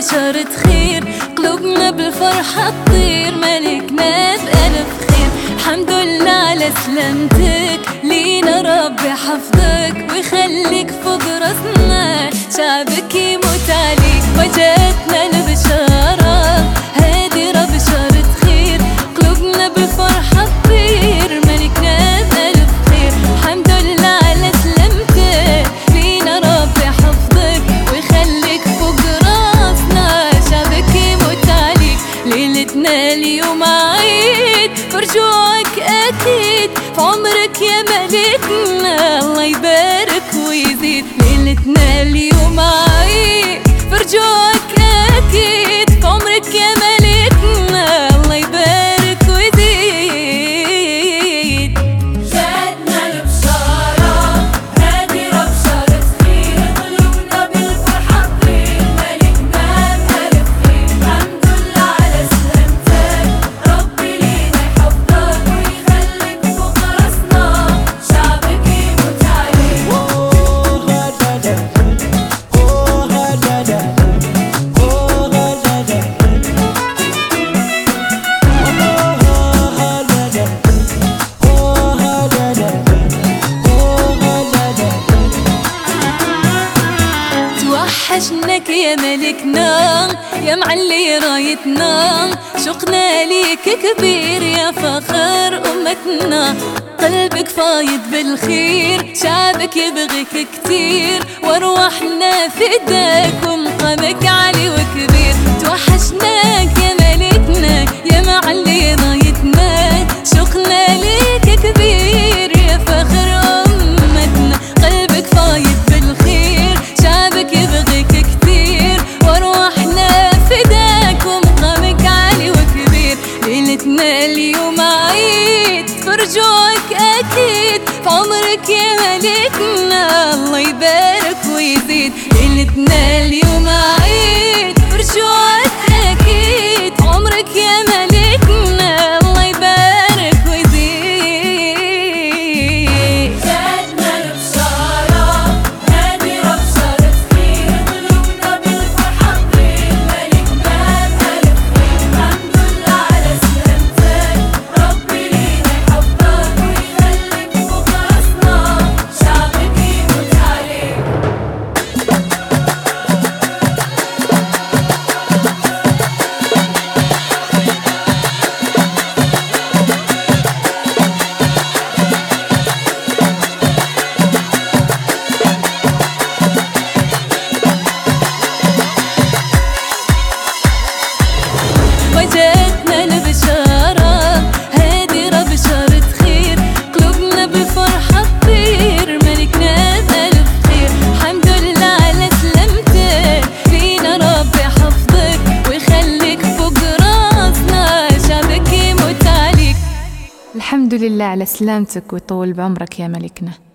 بشارة خير، قلوبنا بالفرحة تطير، ملكنا بألف خير. الحمد لله على سلامتك، لينا ربي حفظك ويخليك فوق راسنا، شعبك يموت عليك. وجاتنا البشارة هادي بشارة خير، قلوبنا بالفرحة تطير، ملكنا بألف خير. الحمد لله على سلامتك، لينا ربي حفظك ويخليك فوق راسنا، شعبك يموت عليك. ليلتنا اليوم عيد فرجوعك أكيد، في عمرك يا ملكنا الله يبارك ويزيد. ليلتنا اليوم عيد فرجوعك أكيد، في عمرك يا ملكنا الله يبارك ويزيد. جاتنا البشارة هادي بشارة خير، قلوبنا بالفرحة تطير، ملكنا بألف خير. الحمد لله على سلامتك، ربي لينا يحفظك ويخليك فوق راسنا، شعبك يموت عليك. توحشناك يا ملكنا، يا معلي رايتنا، شوقنا ليك كبير يا فخر أمتنا. قلبك فايض بالخير، شعبك يبغيك كتير، وارواحنا فداك ومقامك عالي وكبير. توحشناك يا ملكنا، يا معلي رايتنا، شوقنا ليك كبير يا فخر أمتنا. قلبك فايض بالخير، شعبك يبغيك كتير، وارواحنا فداك ومقامك عالي وكبير. ليلتنا اليوم عيد فرجوعك أكيد، في عمرك يا ملكنا الله يبارك ويزيد. ليلتنا اليوم عيد فرجوعك أكيد، في عمرك يا ملكنا الله يبارك ويزيد. جاتنا البشارة هادي بشارة خير، قلوبنا بالفرحة تطير، ملكنا بألف خير. الحمد لله على سلامتك، ربي لينا يحفظك ويخليك فوق راسنا، شعبك يموت عليك. وجاتنا البشارة هادي بشارة خير، قلوبنا بالفرحة تطير، ملكنا بألف خير. الحمد لله على سلامتك، لينا ربي حفظك ويخليك فوق راسنا، شعبك يموت عليك. الحمد لله على سلامتك ويطول بعمرك يا ملكنا.